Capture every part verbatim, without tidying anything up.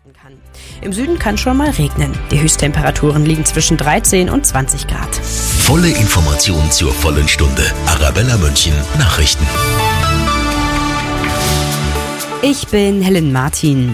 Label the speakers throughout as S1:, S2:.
S1: kann. Im Süden kann schon mal regnen. Die Höchsttemperaturen liegen zwischen dreizehn und zwanzig Grad.
S2: Volle Information zur vollen Stunde. Arabella München Nachrichten.
S1: Ich bin Helen Martin.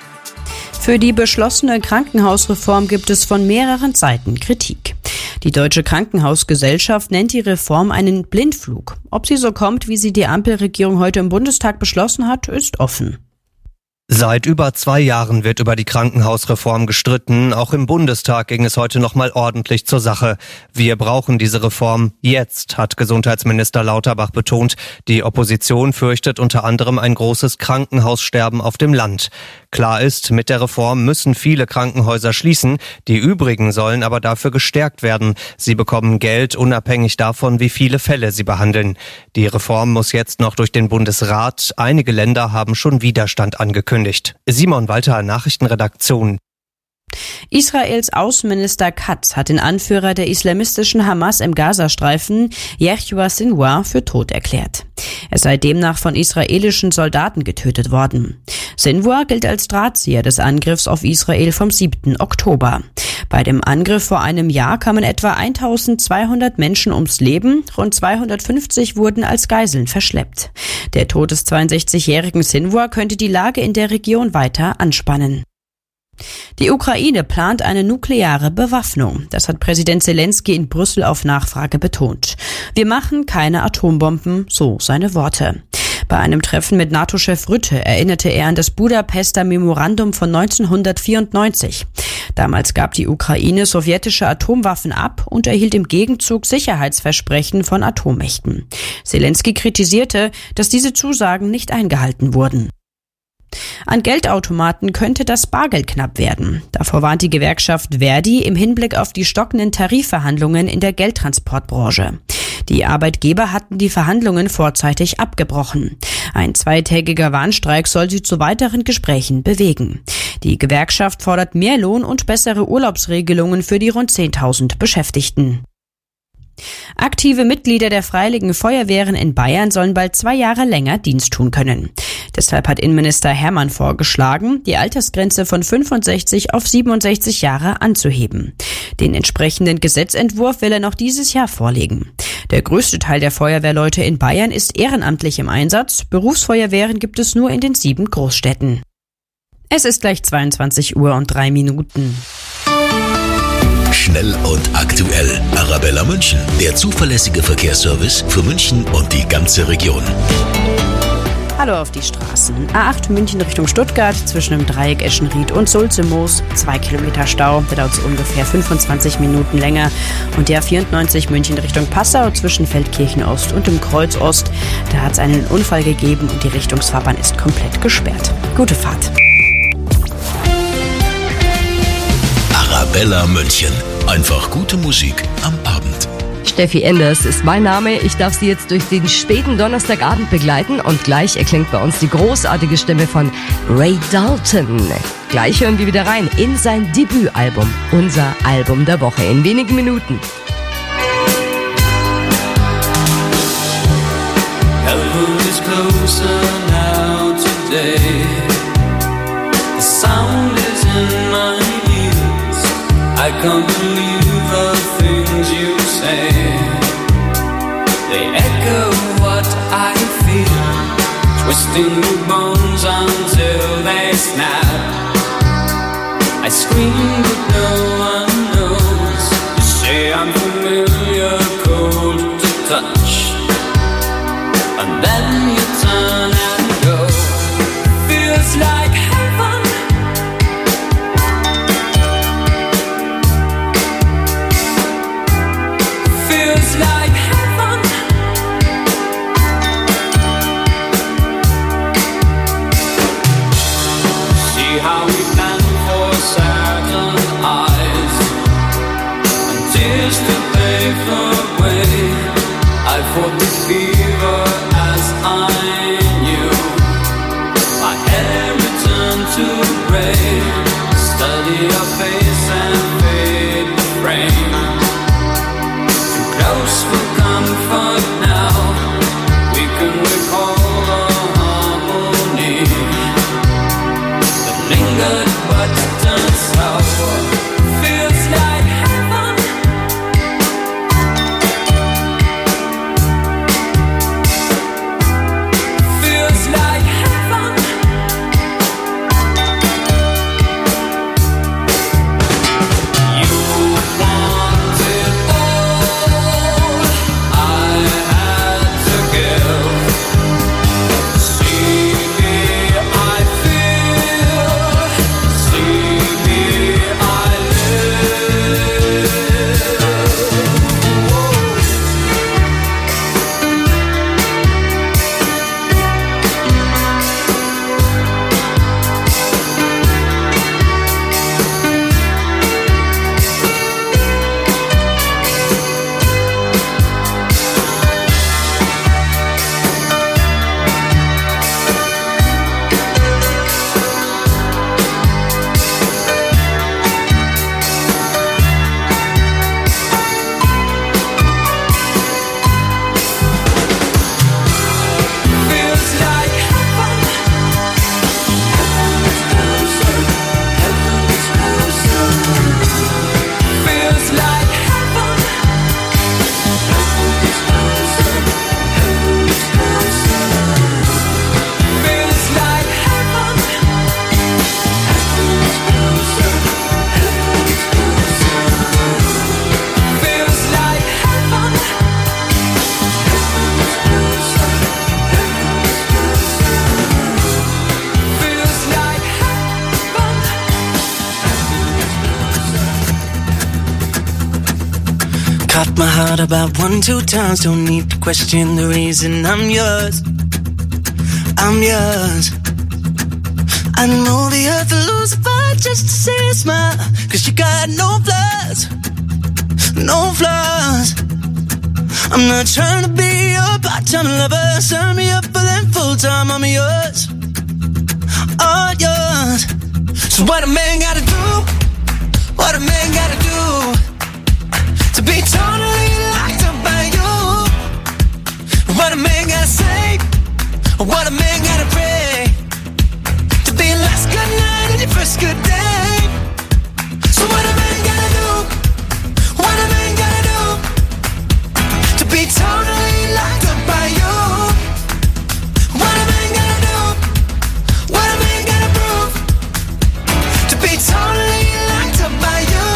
S1: Für die beschlossene Krankenhausreform gibt es von mehreren Seiten Kritik. Die Deutsche Krankenhausgesellschaft nennt die Reform einen Blindflug. Ob sie so kommt, wie sie die Ampelregierung heute im Bundestag beschlossen hat, ist offen.
S3: Seit über zwei Jahren wird über die Krankenhausreform gestritten. Auch im Bundestag ging es heute nochmal ordentlich zur Sache. Wir brauchen diese Reform jetzt, hat Gesundheitsminister Lauterbach betont. Die Opposition fürchtet unter anderem ein großes Krankenhaussterben auf dem Land. Klar ist, mit der Reform müssen viele Krankenhäuser schließen. Die übrigen sollen aber dafür gestärkt werden. Sie bekommen Geld unabhängig davon, wie viele Fälle sie behandeln. Die Reform muss jetzt noch durch den Bundesrat. Einige Länder haben schon Widerstand angekündigt. Simon Walter, Nachrichtenredaktion.
S1: Israels Außenminister Katz hat den Anführer der islamistischen Hamas im Gazastreifen, Yehua Sinwar, für tot erklärt. Er sei demnach von israelischen Soldaten getötet worden. Sinwar gilt als Drahtzieher des Angriffs auf Israel vom siebten Oktober. Bei dem Angriff vor einem Jahr kamen etwa eintausendzweihundert Menschen ums Leben, rund zweihundertfünfzig wurden als Geiseln verschleppt. Der Tod des zweiundsechzigjährigen Sinwar könnte die Lage in der Region weiter anspannen. Die Ukraine plant eine nukleare Bewaffnung. Das hat Präsident Zelensky in Brüssel auf Nachfrage betont. Wir machen keine Atombomben, so seine Worte. Bei einem Treffen mit NATO-Chef Rutte erinnerte er an das Budapester Memorandum von neunzehnhundertvierundneunzig. Damals gab die Ukraine sowjetische Atomwaffen ab und erhielt im Gegenzug Sicherheitsversprechen von Atommächten. Zelensky kritisierte, dass diese Zusagen nicht eingehalten wurden. An Geldautomaten könnte das Bargeld knapp werden. Davor warnt die Gewerkschaft Verdi im Hinblick auf die stockenden Tarifverhandlungen in der Geldtransportbranche. Die Arbeitgeber hatten die Verhandlungen vorzeitig abgebrochen. Ein zweitägiger Warnstreik soll sie zu weiteren Gesprächen bewegen. Die Gewerkschaft fordert mehr Lohn und bessere Urlaubsregelungen für die rund zehntausend Beschäftigten. Aktive Mitglieder der Freiwilligen Feuerwehren in Bayern sollen bald zwei Jahre länger Dienst tun können. Deshalb hat Innenminister Hermann vorgeschlagen, die Altersgrenze von fünfundsechzig auf siebenundsechzig Jahre anzuheben. Den entsprechenden Gesetzentwurf will er noch dieses Jahr vorlegen. Der größte Teil der Feuerwehrleute in Bayern ist ehrenamtlich im Einsatz. Berufsfeuerwehren gibt es nur in den sieben Großstädten. Es ist gleich zweiundzwanzig Uhr und drei Minuten.
S2: Schnell und aktuell. Arabella München, der zuverlässige Verkehrsservice für München und die ganze Region.
S1: Hallo auf die Straßen. A acht München Richtung Stuttgart zwischen dem Dreieck Eschenried und Sulze-Moos. Zwei Kilometer Stau, da dauert es ungefähr fünfundzwanzig Minuten länger. Und der A vierundneunzig München Richtung Passau zwischen Feldkirchen Ost und dem Kreuz Ost. Da hat es einen Unfall gegeben und die Richtungsfahrbahn ist komplett gesperrt. Gute Fahrt.
S2: Arabella München. Einfach gute Musik am Abend.
S4: Steffi Enders ist mein Name. Ich darf Sie jetzt durch den späten Donnerstagabend begleiten und gleich erklingt bei uns die großartige Stimme von Ray Dalton. Gleich hören wir wieder rein in sein Debütalbum, unser Album der Woche, in wenigen Minuten.
S5: Heaven is closer now today. The sound is in my ears. I can't believe the things you say. They echo what I feel, twisting the bones until they snap. I scream but no one knows. You say I'm familiar, cold to touch, and then you turn and go. Feels like heaven. Feels like heaven. See how we plan for certain eyes and tears to pave the way. I fought the fever as I knew.
S6: Dropped my heart about one, two times. Don't need to question the reason I'm yours. I'm yours. I know the earth will lose a fight just to see a smile. Cause you got no flaws, no flaws. I'm not trying to be your part-time lover. Sign me up for them full-time. I'm yours, all yours. So what a man gotta do, what a man gotta do to be totally locked up by you. What a man gotta say, what a man gotta pray to be your last good night and your first good day. So what a man gotta do, what a man gotta do to be totally locked up by you. What a man gotta do, what a man gotta prove to be totally locked up by you.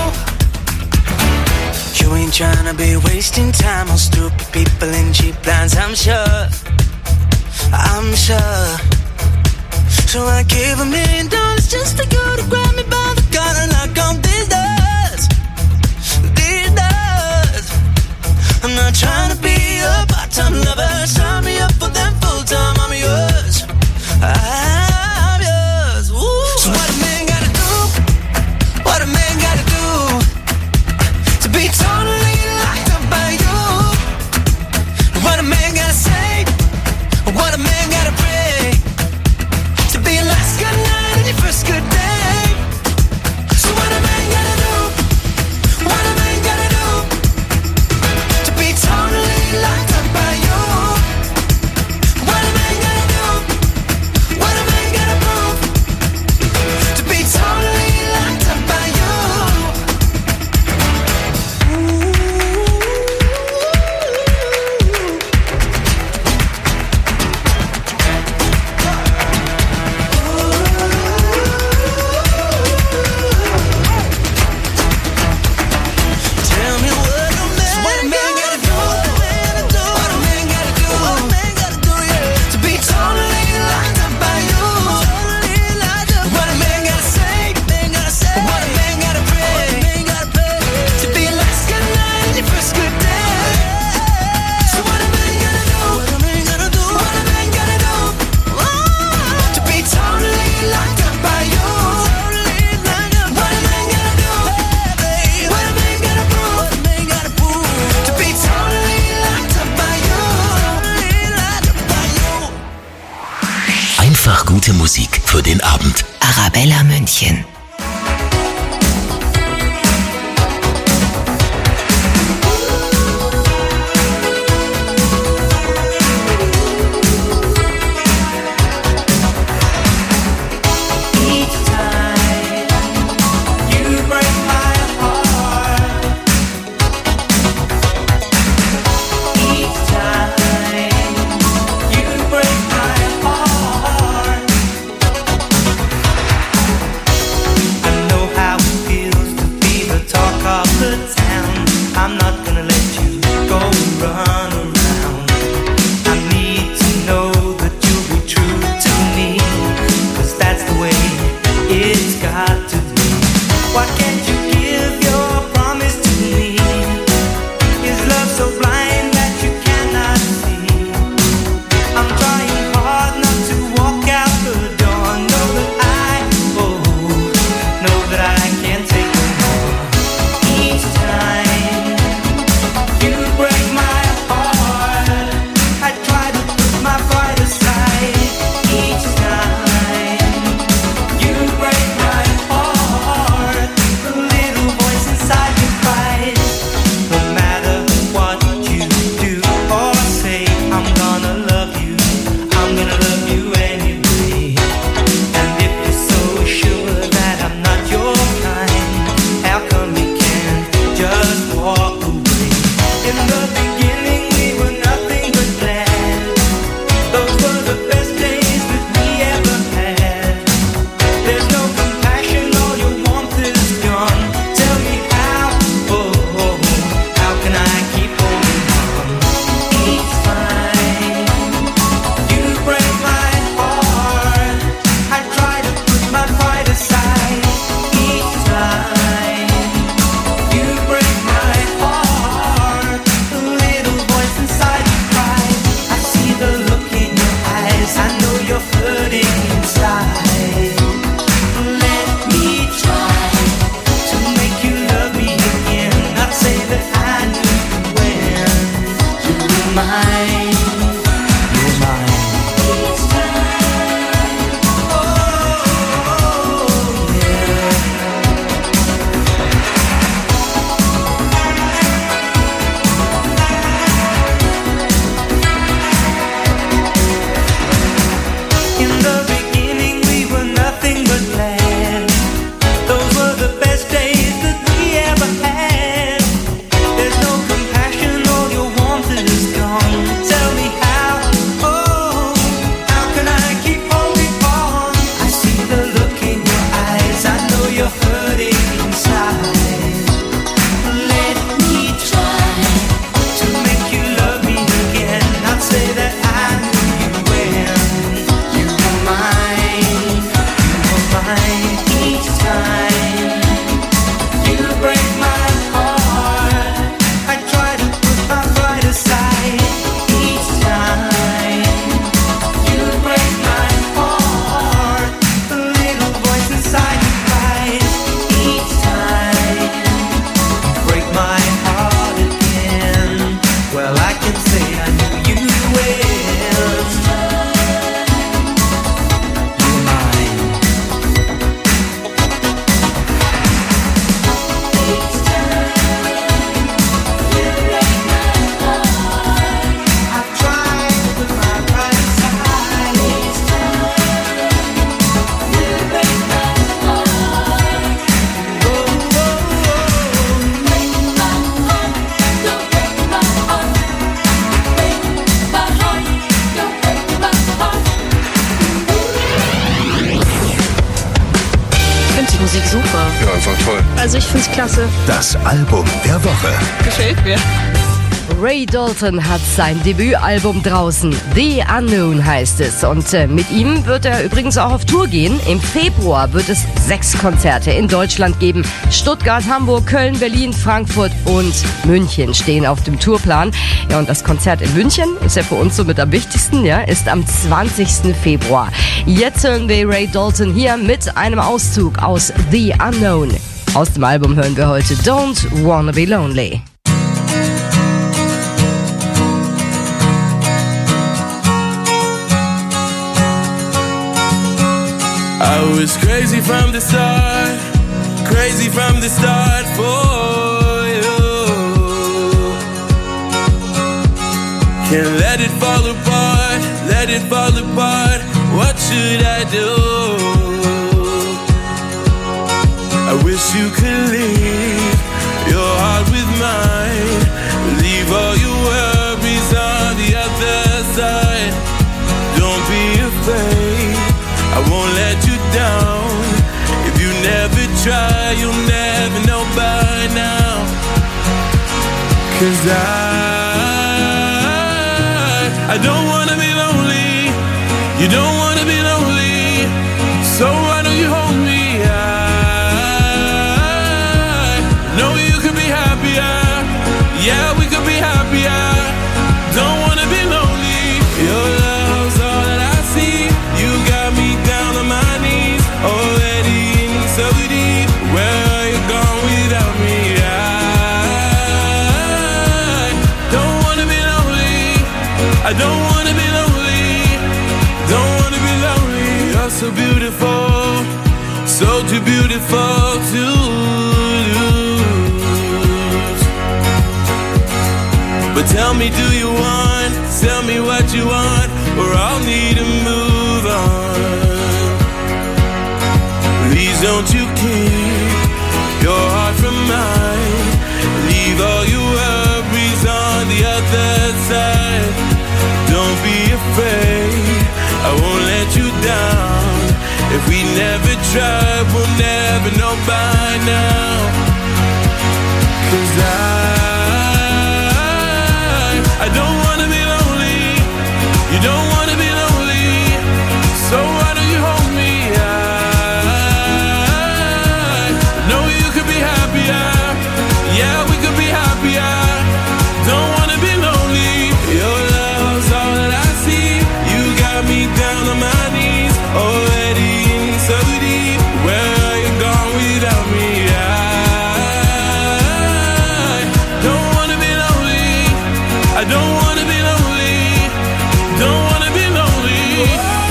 S6: You ain't tryna be wasting time on stupid people and cheap lines, I'm sure, I'm sure. So I gave a million dollars just for you to grab me by the collar and knock on these doors, these doors. I'm not trying to be a part-time lover. Sign me up for them full-time. I'm yours, I'm yours. Ooh. So what a man gotta do, what a man gotta do to be totally locked up by you. What a man gotta say, what a man gotta pray to be your last good night and your first good day. So what a man gotta do, what a man gotta do to be totally locked up by you. What a man gotta do, what a man gotta prove to be totally locked up by you. Tell me what a man, what a man gotta do, what a man gotta do, what a man gotta do, yeah, to be totally locked up by you. What a man gotta say, what a man gotta pray to be your last good night and your first good day. So what a man gotta do, what a man gotta do, what a man gotta do to be totally locked up by you. What a man gotta do, what a man gotta prove to be totally locked up by you.
S2: Einfach gute Musik für den Abend.
S4: Arabella München.
S5: Each time you break my heart, each time you break my heart,
S7: super.
S8: Ja, einfach toll.
S7: Also ich find's klasse.
S2: Das Album der Woche.
S7: Gefällt mir.
S4: Ray Dalton hat sein Debütalbum draußen. The Unknown heißt es. Und äh, mit ihm wird er übrigens auch auf Tour gehen. Im Februar wird es sechs Konzerte in Deutschland geben. Stuttgart, Hamburg, Köln, Berlin, Frankfurt und München stehen auf dem Tourplan. Ja, und das Konzert in München ist ja für uns somit am wichtigsten, ja, ist am zwanzigsten Februar. Jetzt hören wir Ray Dalton hier mit einem Auszug aus The Unknown. Aus dem Album hören wir heute Don't Wanna Be Lonely.
S9: I was crazy from the start, crazy from the start for you. Can't let it fall apart, let it fall apart. What should I do? I wish you could leave your heart with mine. Leave all your worries on the other side. Don't be afraid, I won't let you down. If you never try, you'll never know by now. Cause I, I don't wanna be lonely. You don't wanna be lonely. So why don't you hold me? I know you could be happier. Yeah, we could be happier. Don't wanna be lonely. Your love's all that I see. You got me down on my knees, already in so deep. Where are you gone without me? I don't wanna be lonely. I don't wanna be lonely. Don't wanna be lonely. You're so beautiful, so too beautiful to lose. But tell me, do you want? Tell me what you want, or I'll need to move on. Please don't you keep your heart from mine. Leave all your worries on the other side. Don't be afraid, I won't let you down. If we never try, we'll never know by now. Cause I, I don't wanna be lonely. You don't wanna be lonely. So why don't you hold me? I know you could be happier. Yeah, we could be happier. Don't wanna be lonely. Your love's all that I see. You got me down on my knees, already in so deep. Where are you gone without me? I don't wanna be lonely. I don't wanna be lonely. Don't wanna be lonely.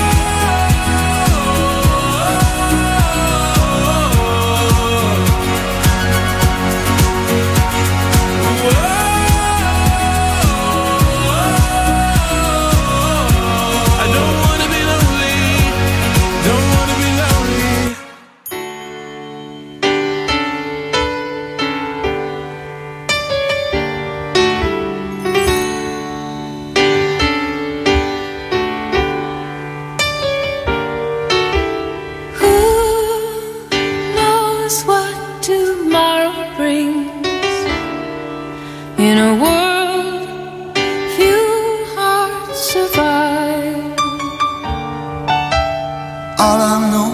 S9: I don't wanna be lonely. Don't wanna be lonely.
S10: Who knows what tomorrow brings? In a world few hearts survive.
S11: All I know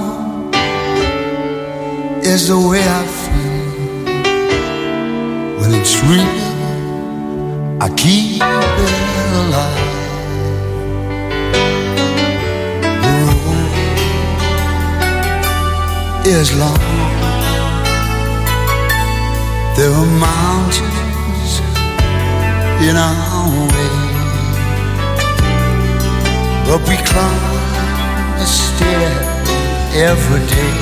S11: is the way I feel. When it's real, I keep it alive. The road is long. There are mountains in our way, but we climb a stair every day.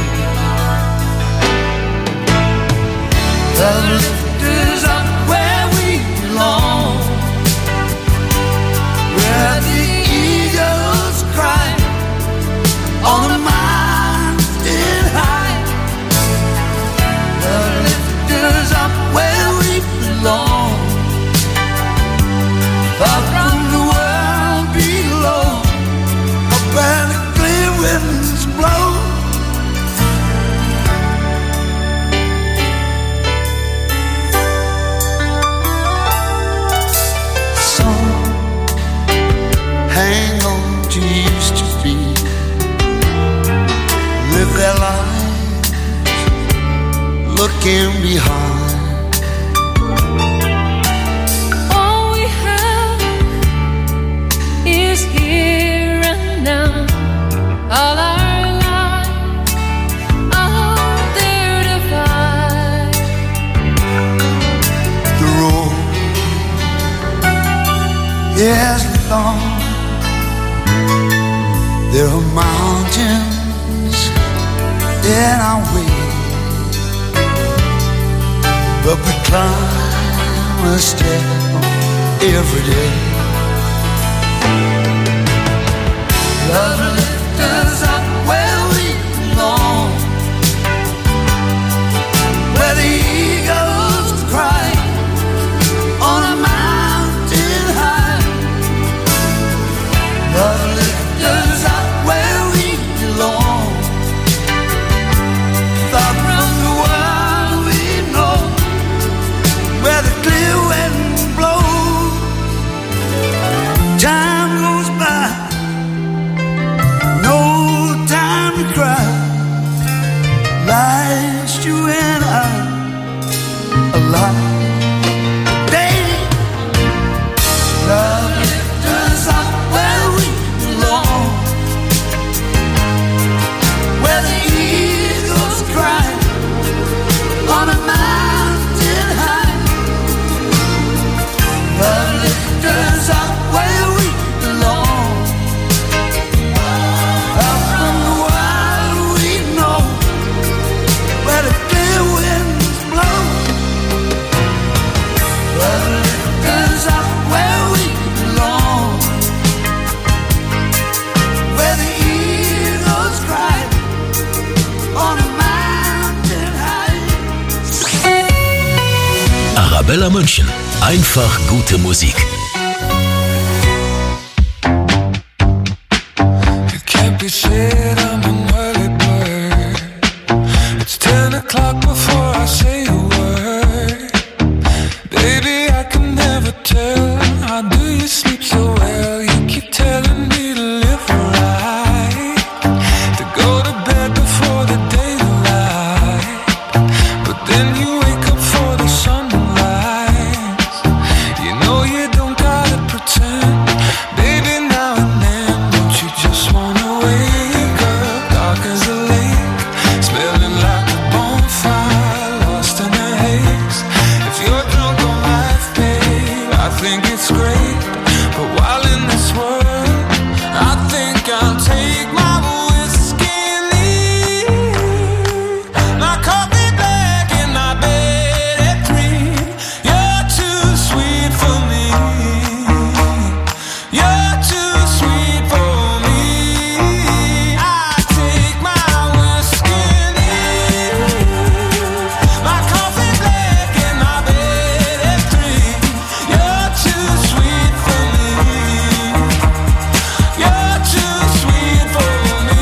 S11: The lift is up where we belong, where the eagles cry on a mountain high. The lift is up where we belong, far from the world below. Up where the clear winds blow. can be hard.
S10: All we have is here and now. All our lives out there to find.
S11: The road is long. There are mountains in our way, but we climb a step every day. Love lifts us up where we belong, where the eagles cry on a mountain high. Love lifts us up where we belong, far from the world we know, where the clear wind blows. Time goes by, no time to cry. Life's you and I alive. Baby, love lifts us up where we belong, where the eagles cry on a mountain high. Love lifts us up where we belong, up from the wild we know, where the clear winds blow. Love lifts us up where we belong, where the eagles cry on a mountain high.
S2: Arabella München. Einfach gute Musik.
S9: It can't be said I'm an early bird. It's ten o'clock before I say a word. Baby, I can never tell. How do you sleep so well? You keep telling me to live right, to go to bed before the daylight, but then you wake up for the sunrise. You know you don't gotta pretend, baby, now and then. Don't you just wanna wake up, dark as a lake, smelling like a bonfire, lost in a haze. If you're drunk on life, babe, I think it's great. But while in this world, I think I'll take my whiskey and leave. My coffee black in my bed at three. You're too sweet for me. You're too sweet for me. I take my whiskey and leave. My coffee black in my bed at three. You're too sweet for me. You're too sweet for me.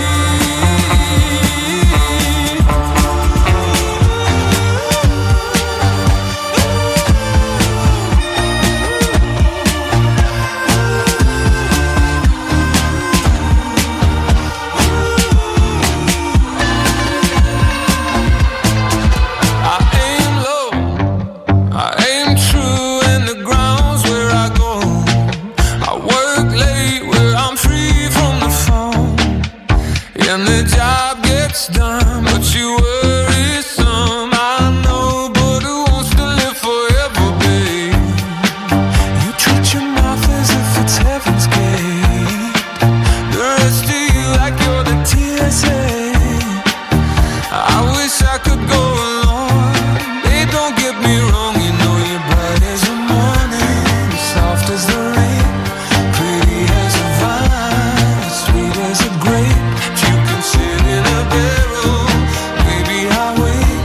S9: I aim low, I aim true, and the ground's where I go. I work late where I'm free from the phone, and the job gets done, but you worry some. I know, but who wants to live forever, babe? You treat your mouth as if it's heaven's gate. The rest of you like you're the T S A. I wish I could go along. Babe, don't get me wrong, you know you're bright as the morning, soft as the rain, pretty as a vine, sweet as a grape. If you can sit in a barrel, baby, I'll wait.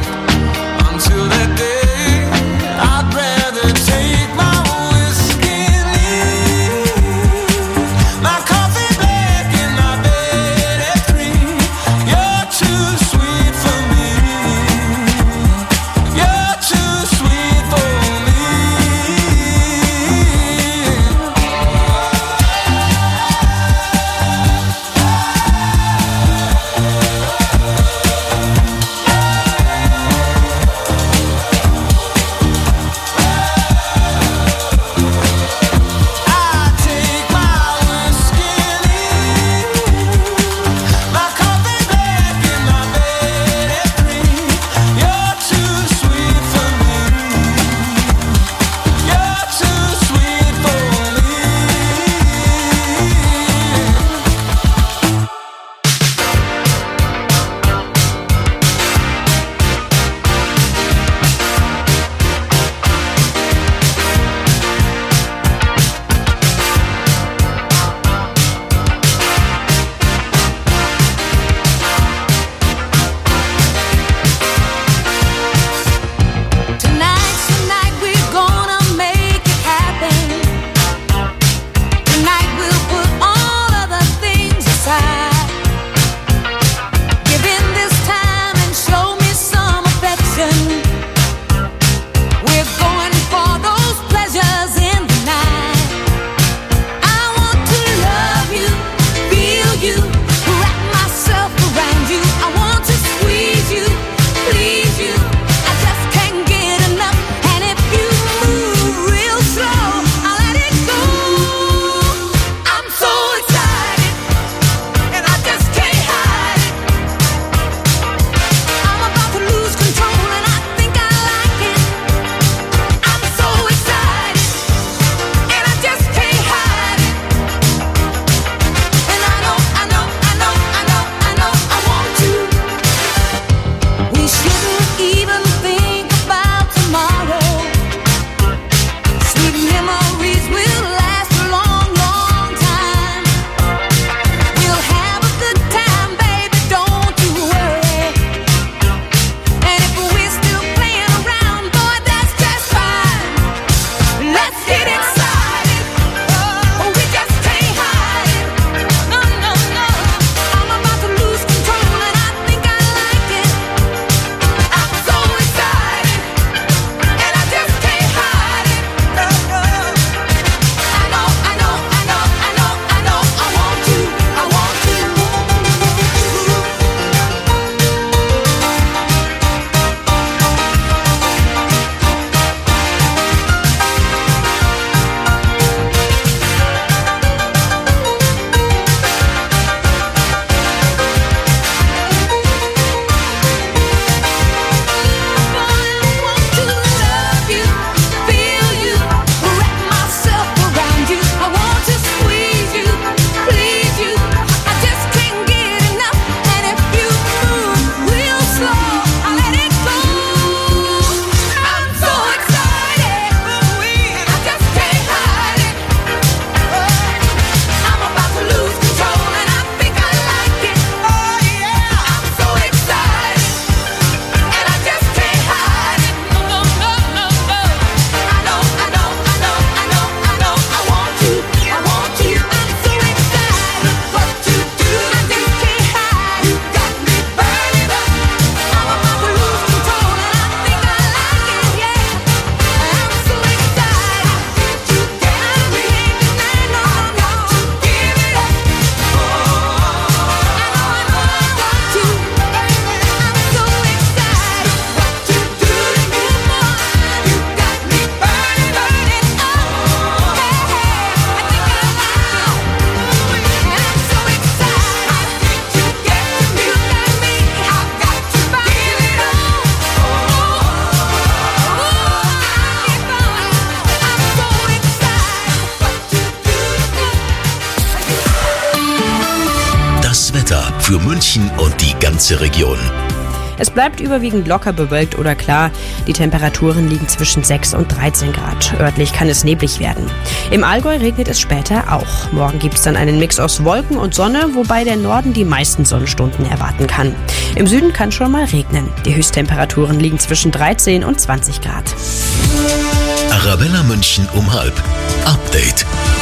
S2: für München und die ganze Region.
S1: Es bleibt überwiegend locker bewölkt oder klar. Die Temperaturen liegen zwischen sechs und dreizehn Grad. Örtlich kann es neblig werden. Im Allgäu regnet es später auch. Morgen gibt es dann einen Mix aus Wolken und Sonne, wobei der Norden die meisten Sonnenstunden erwarten kann. Im Süden kann schon mal regnen. Die Höchsttemperaturen liegen zwischen dreizehn und zwanzig Grad.
S2: Arabella München um halb. Update.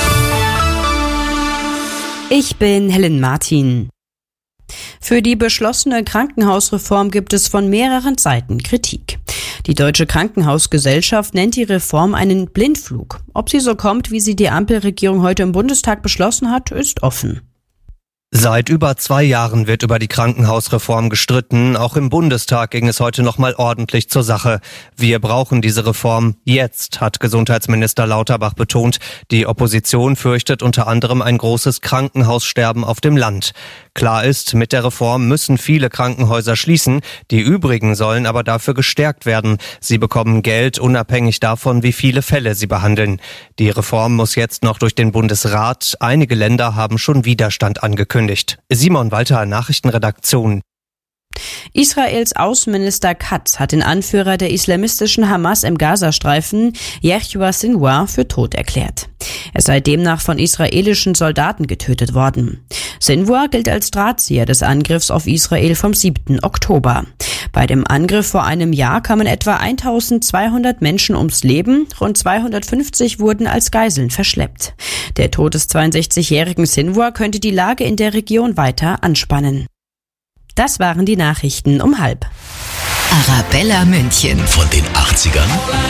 S1: Ich bin Helen Martin. Für die beschlossene Krankenhausreform gibt es von mehreren Seiten Kritik. Die Deutsche Krankenhausgesellschaft nennt die Reform einen Blindflug. Ob sie so kommt, wie sie die Ampelregierung heute im Bundestag beschlossen hat, ist offen.
S3: Seit über zwei Jahren wird über die Krankenhausreform gestritten. Auch im Bundestag ging es heute noch mal ordentlich zur Sache. Wir brauchen diese Reform jetzt, hat Gesundheitsminister Lauterbach betont. Die Opposition fürchtet unter anderem ein großes Krankenhaussterben auf dem Land. Klar ist, mit der Reform müssen viele Krankenhäuser schließen. Die übrigen sollen aber dafür gestärkt werden. Sie bekommen Geld, unabhängig davon, wie viele Fälle sie behandeln. Die Reform muss jetzt noch durch den Bundesrat. Einige Länder haben schon Widerstand angekündigt. Simon Walter, Nachrichtenredaktion.
S1: Israels Außenminister Katz hat den Anführer der islamistischen Hamas im Gazastreifen, Yehua Sinwar, für tot erklärt. Er sei demnach von israelischen Soldaten getötet worden. Sinwar gilt als Drahtzieher des Angriffs auf Israel vom siebten Oktober. Bei dem Angriff vor einem Jahr kamen etwa eintausendzweihundert Menschen ums Leben, rund zweihundertfünfzig wurden als Geiseln verschleppt. Der Tod des zweiundsechzigjährigen Sinwar könnte die Lage in der Region weiter anspannen. Das waren die Nachrichten um halb.
S2: Arabella München. Von den achtzigern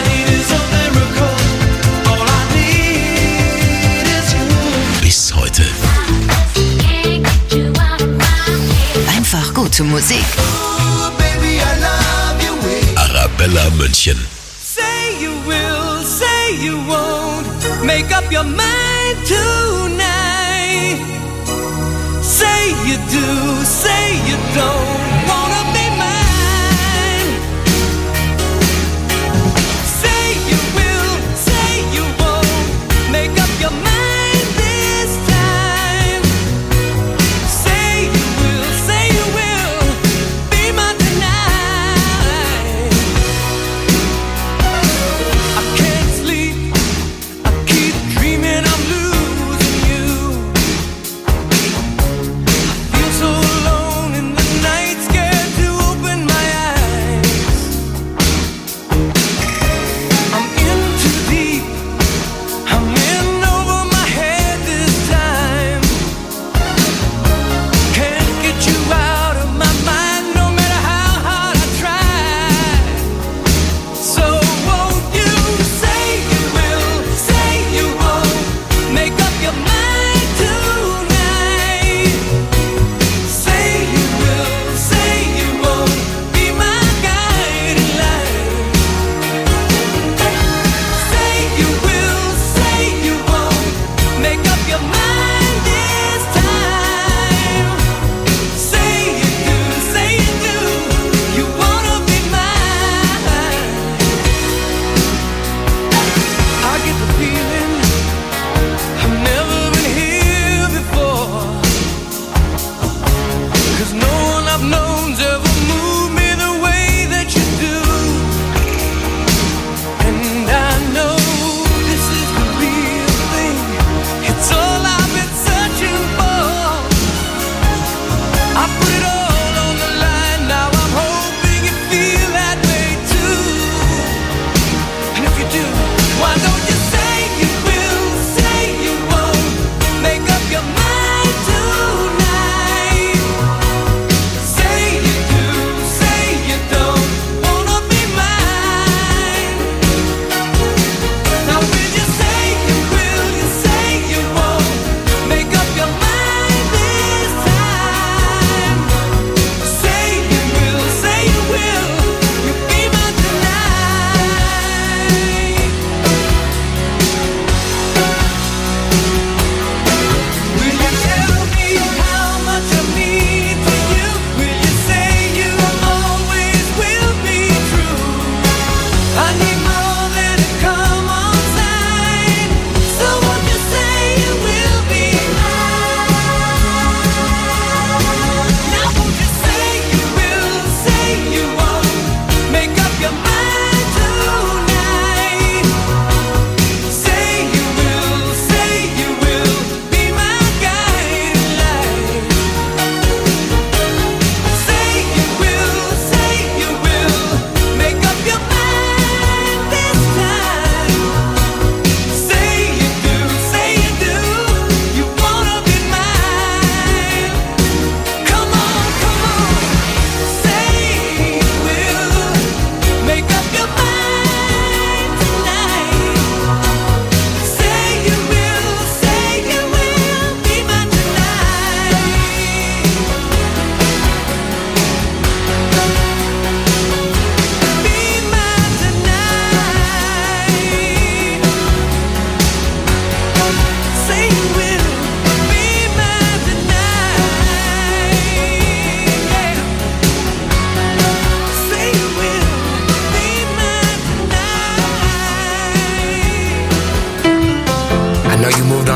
S2: bis heute. Einfach gute Musik. Arabella München.
S6: Say you will, say you won't. Make up your mind tonight. Say you do, say you don't wanna be mine. Say you will, say you won't. Make up your mind this time. Say you will, say you will. Be mine tonight. I can't sleep. I keep dreaming I'm losing you. So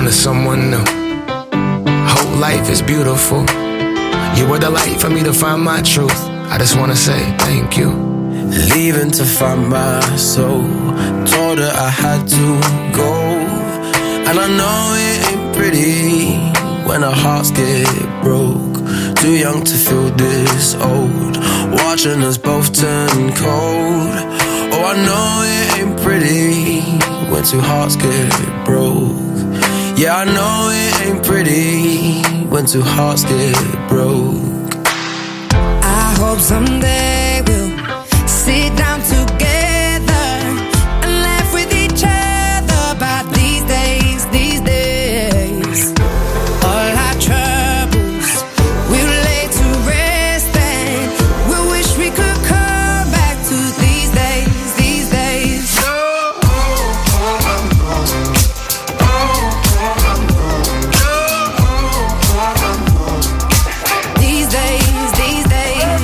S7: to someone new. Whole life is beautiful. You were the light for me to find my truth. I just wanna say thank you.
S8: Leaving to find my soul. Told her I had to go. And I know it ain't pretty when our hearts get broke. Too young to feel this old. Watching us both turn cold. Oh, I know it ain't pretty when two hearts get broke. Yeah, I know it ain't pretty when two hearts get broke.
S12: I hope someday we'll sit down together and laugh with each other about these days, these days. All our troubles we'll lay to rest and we'll wish we could come back to these days, these days. These days, these days.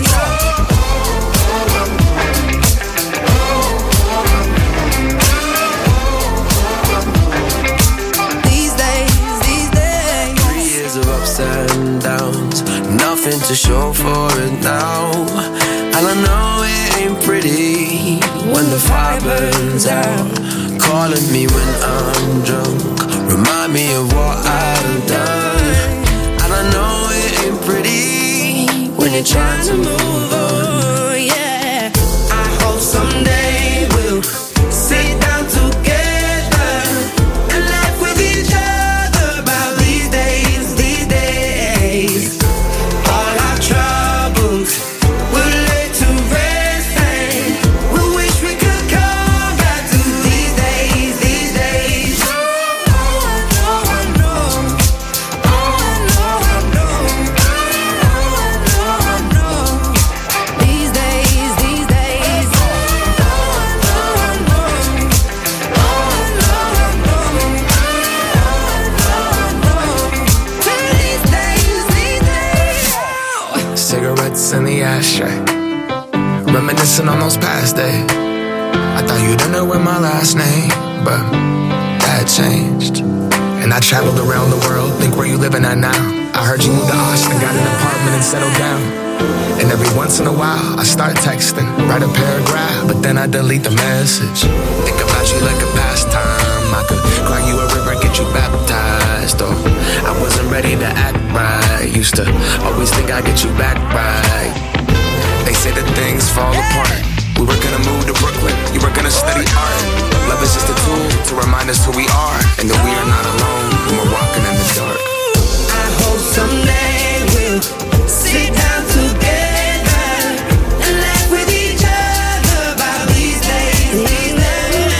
S12: These days, these days.
S8: Three years of ups and downs, nothing to show for it now. And I know it ain't pretty when the fire burns out. Calling me when I'm drunk, remind me of what I've done. And I know it ain't pretty when you're trying to move on.
S12: Yeah, I hope someday we'll sit down together and laugh with each other about these days, these days. All our troubles we'll lay to rest and we wish we could come back to these days, these days. Oh, I know, I know. Oh, I know, I know. Oh, I know, I know. These days, these days. Oh, I know, I know. Oh, I know, I know. Oh, I know, I know. These days, these days.
S7: Cigarettes in the ashtray, reminiscing on those past days. I thought you didn't know my last name, but that changed. And I traveled around the world, think where you living at now. I heard you moved to Austin, got an apartment and settled down. And every once in a while, I start texting, write a paragraph, but then I delete the message. Think about you like a pastime. I could cry you a river, get you baptized. Or I wasn't ready to act right. Used to always think I'd get you back right. They say that things fall apart. We were gonna move to Brooklyn, you were gonna study art. Love is just a tool to remind us who we are, and that we are not alone when we're walking in the dark.
S12: I hope someday we'll sit down together and laugh with each other about these days, these days.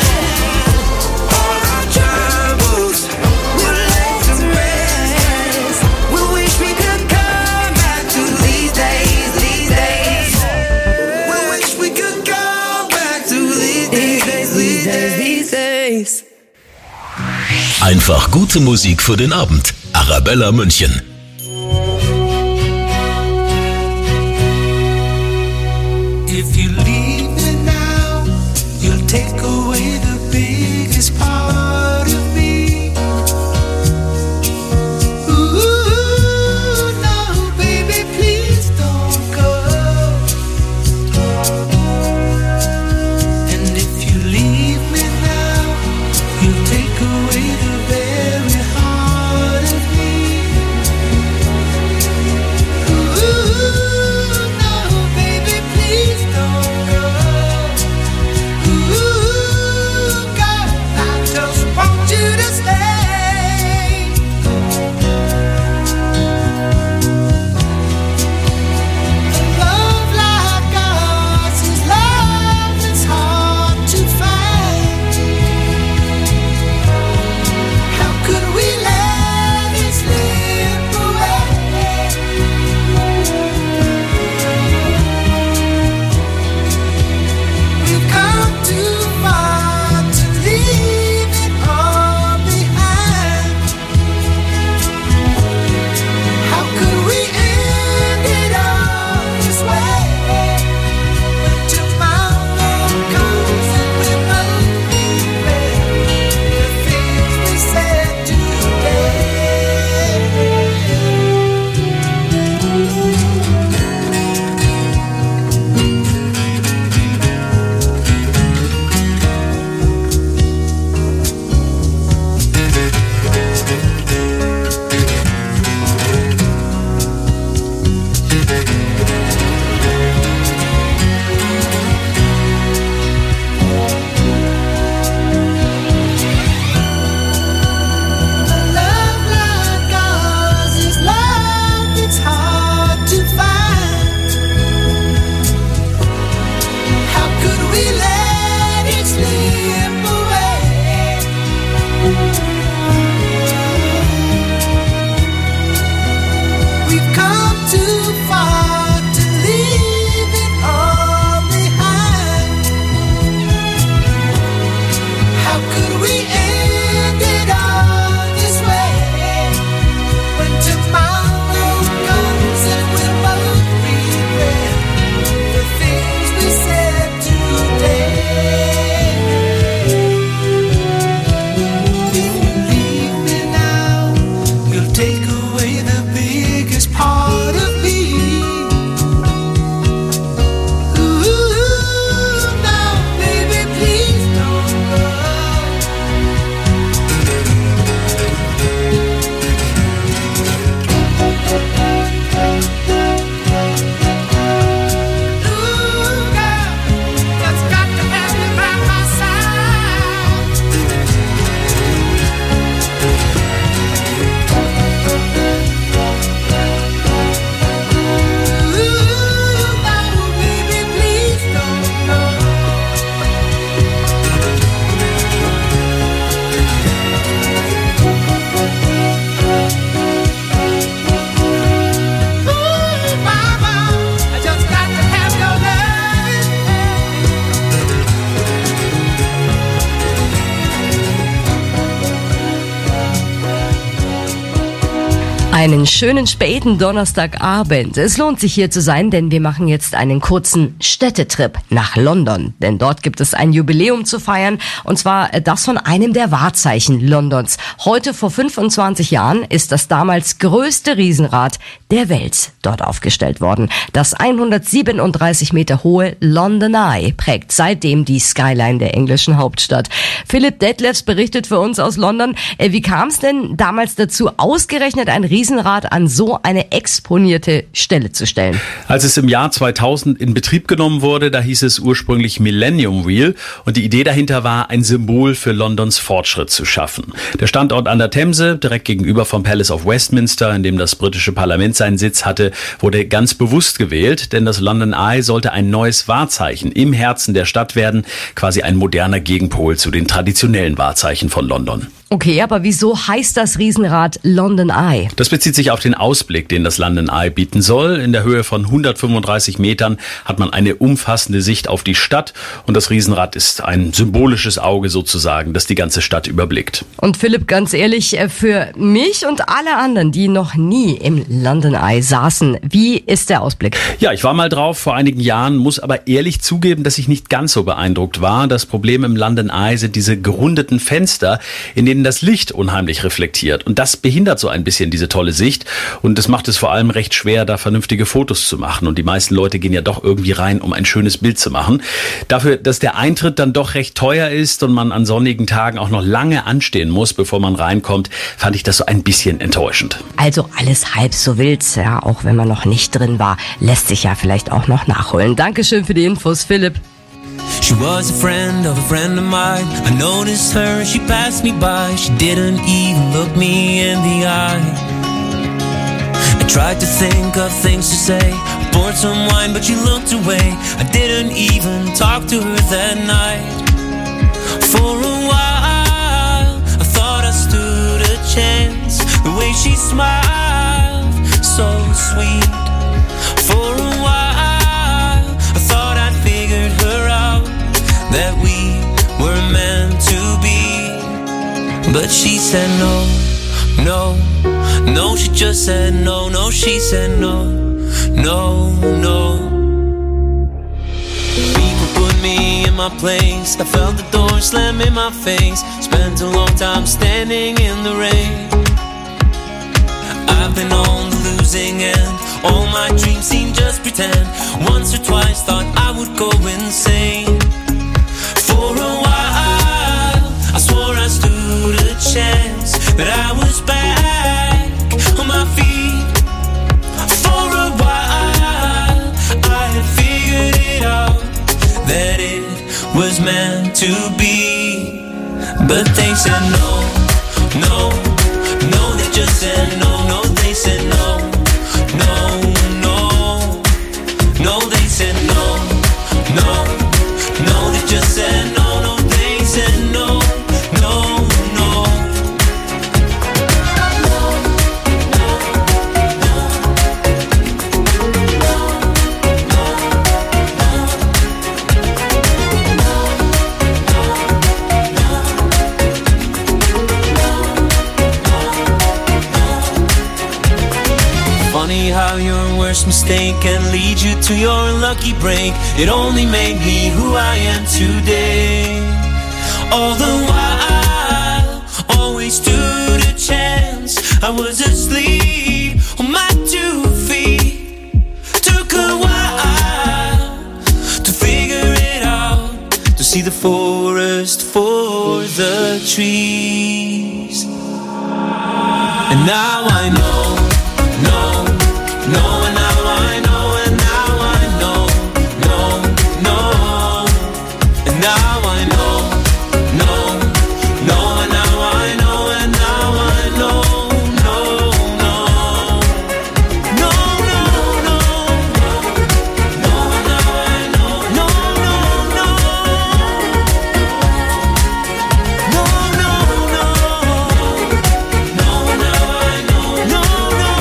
S12: All our troubles we'll lay to rest. We wish we could come back to these days, these days. We wish we could come back to these days, these days, these days.
S2: Einfach gute Musik für den Abend. Arabella München.
S6: If you leave me now, you'll take away the biggest part of me. Ooh, no, baby, please don't go. And if you leave me now, you'll take away the very heart of me.
S4: Einen schönen späten Donnerstagabend. Es lohnt sich hier zu sein, denn wir machen jetzt einen kurzen Städtetrip nach London. Denn dort gibt es ein Jubiläum zu feiern, und zwar das von einem der Wahrzeichen Londons. Heute vor fünfundzwanzig Jahren ist das damals größte Riesenrad der Welt dort aufgestellt worden. Das hundertsiebenunddreißig Meter hohe London Eye prägt seitdem die Skyline der englischen Hauptstadt. Philipp Detlefs berichtet für uns aus London. Wie kam es denn damals dazu, ausgerechnet ein Riesenrad an so eine exponierte Stelle zu stellen?
S13: Als es im Jahr zweitausend in Betrieb genommen wurde, da hieß es ursprünglich Millennium Wheel, und die Idee dahinter war, ein Symbol für Londons Fortschritt zu schaffen. Der Standort an der Themse, direkt gegenüber vom Palace of Westminster, in dem das britische Parlament seinen Sitz hatte, wurde ganz bewusst gewählt, denn das London Eye sollte ein neues Wahrzeichen im Herzen der Stadt werden, quasi ein moderner Gegenpol zu den traditionellen Wahrzeichen von London.
S4: Okay, aber wieso heißt das Riesenrad London Eye?
S13: Das bezieht sich auf den Ausblick, den das London Eye bieten soll. In der Höhe von hundertfünfunddreißig Metern hat man eine umfassende Sicht auf die Stadt, und das Riesenrad ist ein symbolisches Auge sozusagen, das die ganze Stadt überblickt.
S4: Und Philipp, ganz ehrlich, für mich und alle anderen, die noch nie im London Eye saßen, wie ist der Ausblick?
S13: Ja, ich war mal drauf vor einigen Jahren, muss aber ehrlich zugeben, dass ich nicht ganz so beeindruckt war. Das Problem im London Eye sind diese gerundeten Fenster, in denen das Licht unheimlich reflektiert. Und das behindert so ein bisschen diese tolle Sicht. Und es macht es vor allem recht schwer, da vernünftige Fotos zu machen. Und die meisten Leute gehen ja doch irgendwie rein, um ein schönes Bild zu machen. Dafür, dass der Eintritt dann doch recht teuer ist und man an sonnigen Tagen auch noch lange anstehen muss, bevor man reinkommt, fand ich das so ein bisschen enttäuschend.
S4: Also alles halb so wild, ja, auch wenn man noch nicht drin war, lässt sich ja vielleicht auch noch nachholen. Dankeschön für die Infos, Philipp.
S8: She was a friend of a friend of mine. I noticed her as she passed me by. She didn't even look me in the eye. I tried to think of things to say. I poured some wine, but she looked away. I didn't even talk to her that night. For a while, I thought I stood a chance. The way she smiled, so sweet. For a while, I thought I'd figured her out, that we were meant to be. But she said no, no, no. She just said no, no. She said no, no, no. People put me in my place. I felt the door slam in my face. Spent a long time standing in the rain. I've been on the losing end. All my dreams seem just pretend. Once or twice thought I would go insane. For a while, I swore I stood a chance, that I was back on my feet. For a while,
S6: to be. But they said no, no, no, they just said no, no, they said no, no, no, no, they said no, no, no, they just said no, no, they said no, no, no. Funny how your worst mistake can lead you to your lucky break. It only made me who I am today. All the while, always stood a chance. I was asleep on my two feet. Took a while to figure it out, to see the forest for the trees. And now I know. No, no, and now I know, and now I know, no, no, and now I know, no, no, and now I know, and now I know, no, no, no, no, no, no, and now I know, no, no, no, no, no, no, no, and now I know, no, no.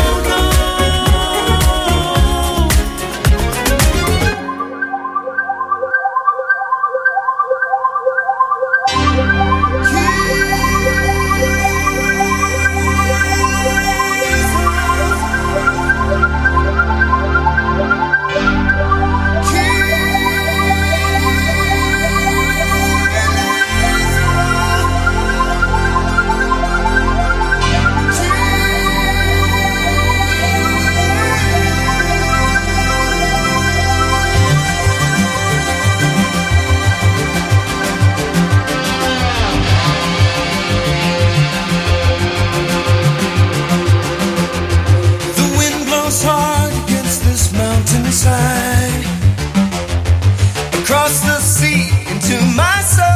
S6: Across the sea into my soul,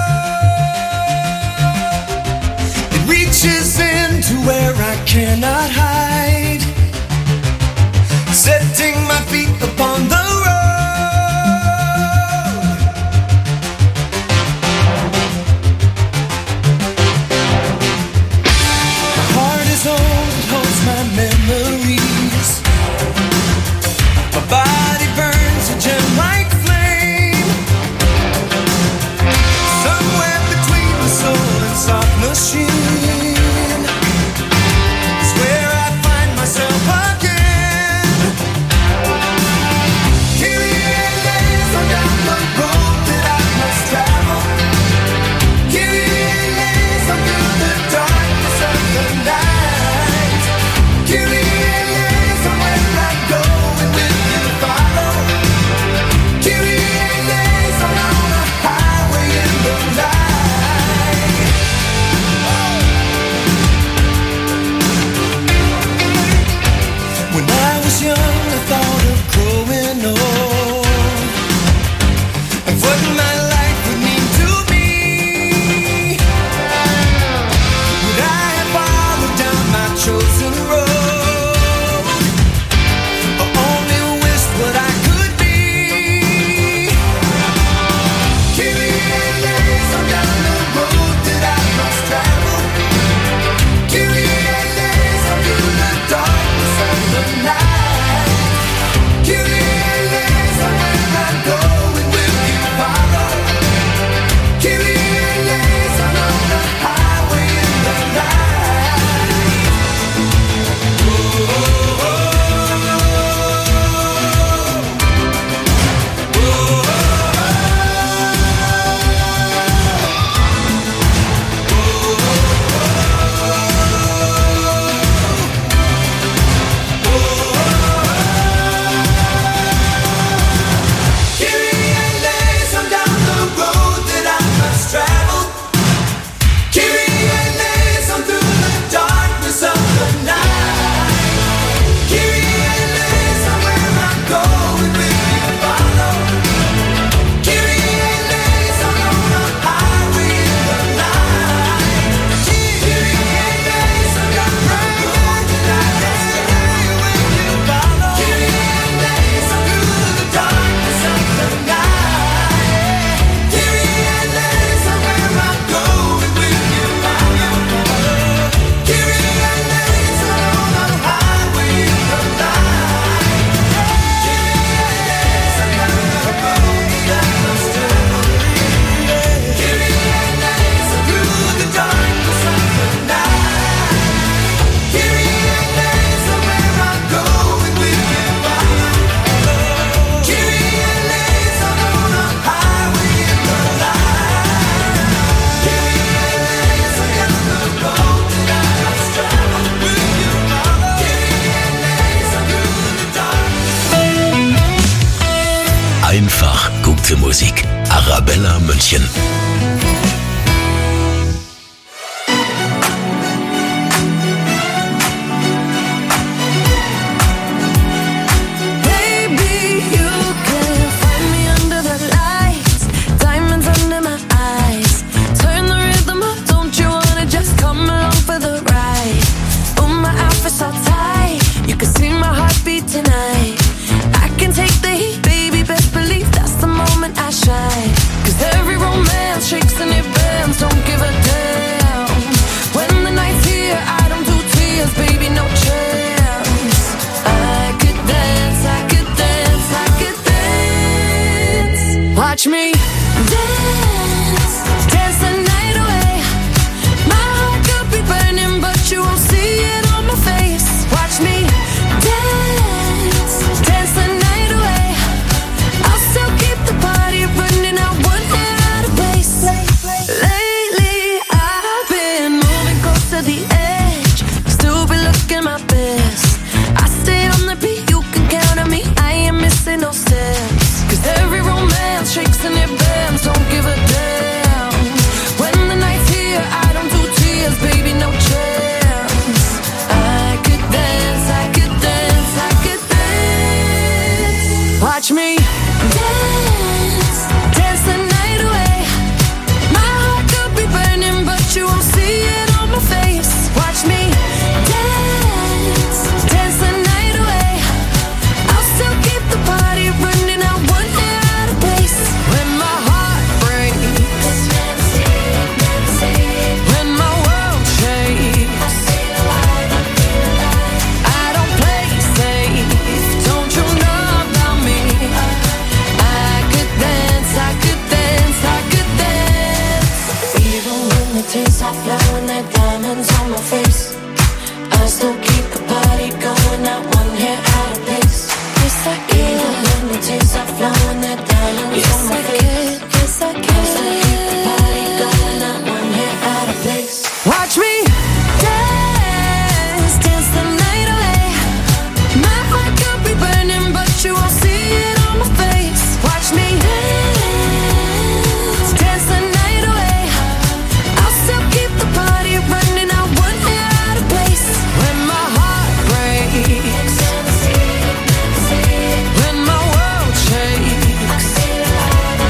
S6: it reaches into where I cannot hide, setting my feet upon the road. My heart is old, it holds my memories. My body burns a gem like flame. Somewhere between the soul and soft machine is where
S2: Einfach gute Musik. Arabella München.
S10: Baby, you can find me under the lights, diamonds under my eyes. Turn the rhythm up, don't you wanna just come along for the ride? Oh, my outfit's all tight, you can see my heartbeat tonight. I can take the heat, baby, best believe that's the moment I shine. Cause every romance shakes and it bends, don't give a damn. When the night's here, I don't do tears, baby, no chance. I could dance, I could dance, I could dance. Watch me dance, dance the night away. My heart could be burning, but you won't see it on my face. Watch me dance, dance the night away. I'll still keep the party running, I wouldn't get out of place. Lately, I've been moving close to the edge, still be looking my best. I stay on the beat, you can count on me, I ain't missing no steps. Cause every romance shakes and it bends, don't give a damn. When the night's here, I don't do tears, baby, no chance. I could dance, I could dance, I could dance. Watch me dance, dance the night away. My heart could be burning, but you won't see it on my face. Watch me dance, dance the night away. I'll still keep the party running, I won't get out of place. When my heart breaks, when my world shakes, I don't play safe, don't you know about me? I could dance, I could dance, I could dance. Even when the tears are flowing, like diamonds on my face, I still keep the party going, not one hair out of place. Yes, I can. Even when the tears are flowing, like diamonds yes, on my I face. Can. Yes, I can. I still keep the party going, not one hair out of place. Watch me dance, dance the night away. My heart could be burning, but you won't see it on my face. Watch me dance, dance the night away. I'll still keep the party running, I wouldn't get out of place. When my heart breaks, when my world shakes,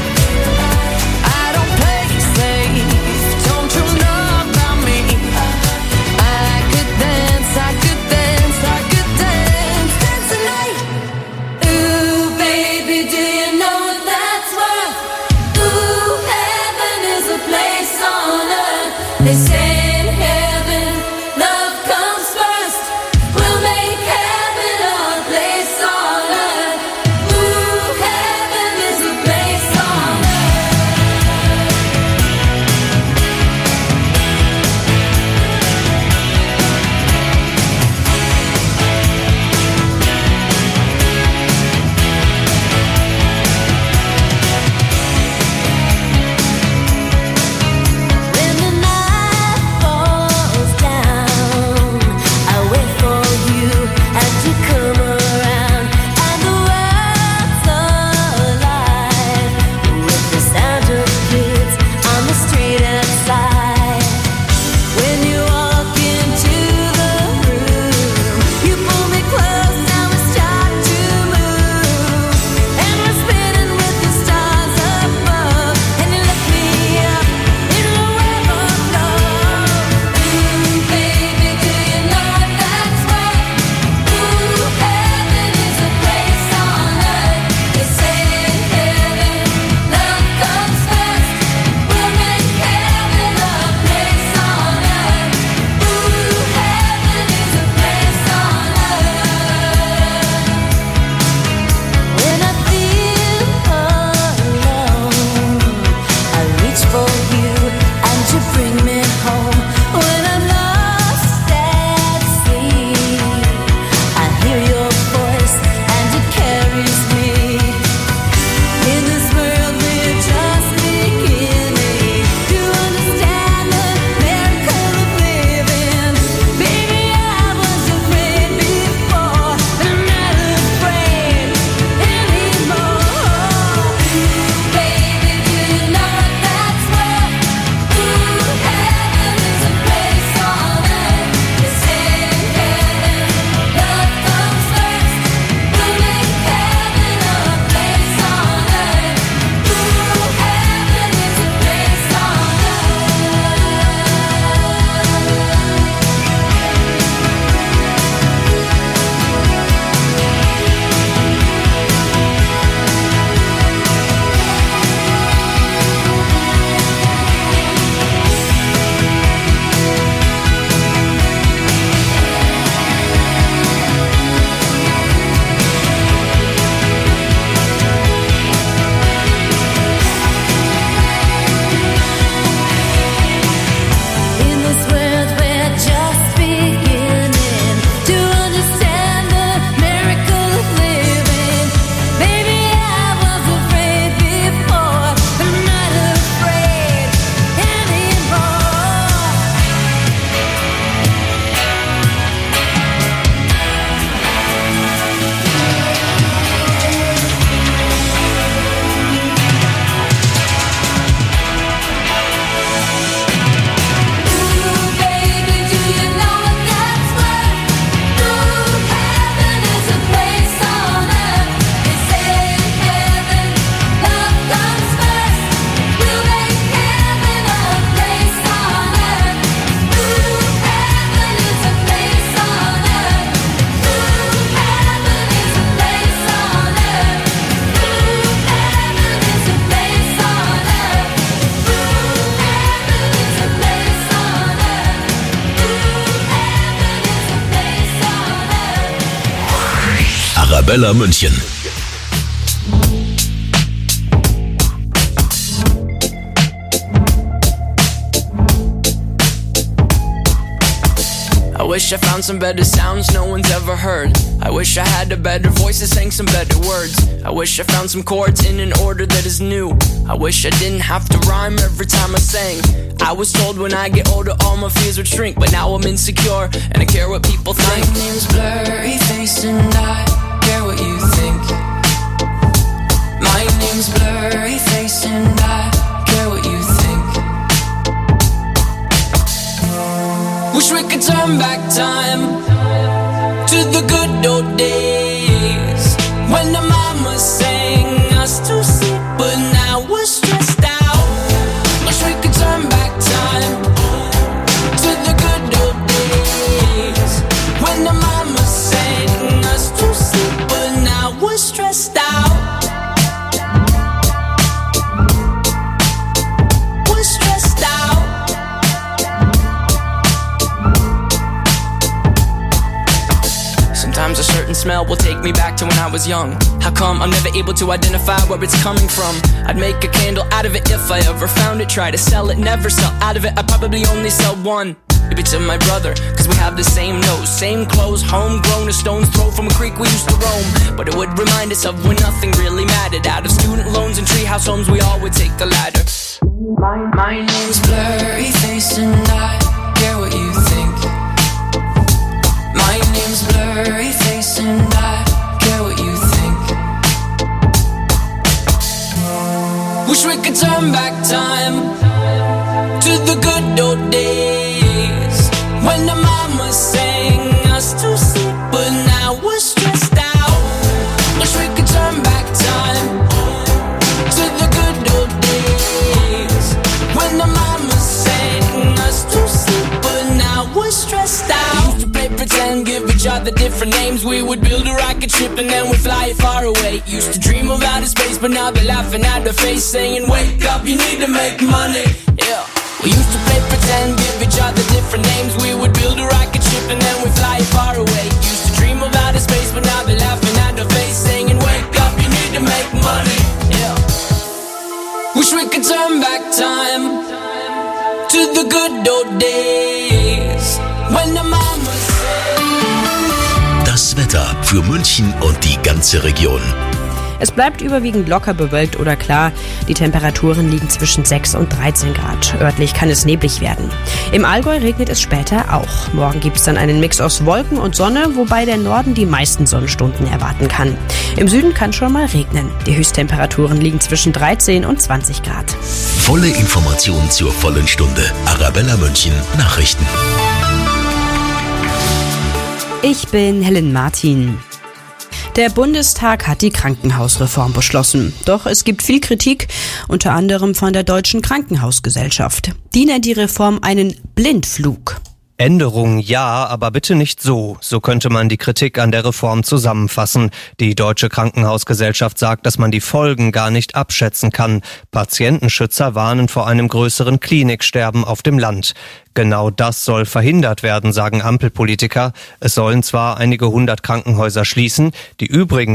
S2: Arabella München.
S14: I wish I found some better sounds no one's ever heard. I wish I had a better voice that sang some better words. I wish I found some chords in an order that is new. I wish I didn't have to rhyme every time I sang. I was told when I get older all my fears would shrink, but now I'm insecure and I care what people think.
S10: My name's Blurry Face and I care what you think. My name's Blurry Face and I care what you think.
S14: Wish we could turn back time to the good old days when the mama sang us to sleep, but now we're stressed out. Wish we could turn back time to the good old days when the mama sang us to sleep, but now we're stressed out. We're stressed out. Sometimes a certain smell will take me back to when I was young. How come I'm never able to identify where it's coming from? I'd make a candle out of it if I ever found it. Try to sell it, never sell out of it. I'd probably only sell one. Maybe to my brother, cause we have the same nose, same clothes, homegrown, a stone's throw from a creek we used to roam. But it would remind us of when nothing really mattered. Out of student loans and treehouse homes, we all would take the ladder.
S10: My, my name's Blurry Face and I care what you think. My name's Blurry Face and I care what you think.
S14: Wish we could turn back time to the good old days when the mama sang us to sleep, but now we're stressed out. Wish we could turn back time to the good old days when the mama sang us to sleep, but now we're stressed out. We used to play pretend, give each other different names. We would build a rocket ship and then we'd fly it far away. Used to dream of outer space, but now they're laughing at the face, saying, wake up, you need to make money. Yeah. We used to play pretend, give each other different names. We would build a rocket ship and then we'd fly it far away. Used to dream of outer space, but now they're laughing at the face, saying, wake up, you need to make money. Yeah. Wish we could turn back time to the good old days when the mama sang.
S2: Das Wetter für München und die ganze Region.
S1: Es bleibt überwiegend locker bewölkt oder klar. Die Temperaturen liegen zwischen sechs und dreizehn Grad. Örtlich kann es neblig werden. Im Allgäu regnet es später auch. Morgen gibt es dann einen Mix aus Wolken und Sonne, wobei der Norden die meisten Sonnenstunden erwarten kann. Im Süden kann schon mal regnen. Die Höchsttemperaturen liegen zwischen dreizehn und zwanzig Grad.
S2: Volle Information zur vollen Stunde. Arabella München Nachrichten.
S1: Ich bin Helen Martin. Der Bundestag hat die Krankenhausreform beschlossen. Doch es gibt viel Kritik, unter anderem von der Deutschen Krankenhausgesellschaft. Die nennt die Reform einen Blindflug.
S3: Änderungen ja, aber bitte nicht so. So könnte man die Kritik an der Reform zusammenfassen. Die Deutsche Krankenhausgesellschaft sagt, dass man die Folgen gar nicht abschätzen kann. Patientenschützer warnen vor einem größeren Kliniksterben auf dem Land. Genau das soll verhindert werden, sagen Ampelpolitiker. Es sollen zwar einige hundert Krankenhäuser schließen, die übrigen